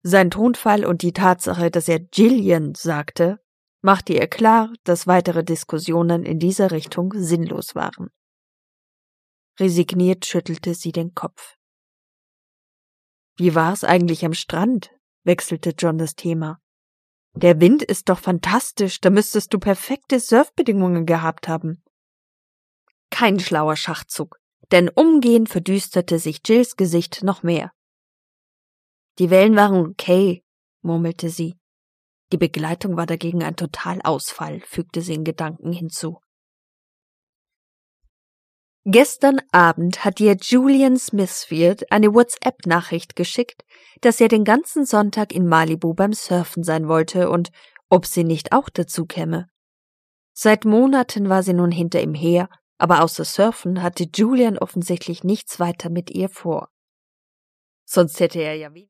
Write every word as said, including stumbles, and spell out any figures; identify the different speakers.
Speaker 1: Sein Tonfall und die Tatsache, dass er Jillian sagte, machte ihr klar, dass weitere Diskussionen in dieser Richtung sinnlos waren. Resigniert schüttelte sie den Kopf. Wie war es eigentlich am Strand? Wechselte John das Thema. Der Wind ist doch fantastisch, da müsstest du perfekte Surfbedingungen gehabt haben. Kein schlauer Schachzug, denn umgehend verdüsterte sich Jills Gesicht noch mehr. Die Wellen waren okay, murmelte sie. Die Begleitung war dagegen ein Totalausfall, fügte sie in Gedanken hinzu. Gestern Abend hat ihr Julian Smithfield eine WhatsApp-Nachricht geschickt, dass er den ganzen Sonntag in Malibu beim Surfen sein wollte und ob sie nicht auch dazu käme. Seit Monaten war sie nun hinter ihm her, aber außer Surfen hatte Julian offensichtlich nichts weiter mit ihr vor. Sonst hätte er ja wie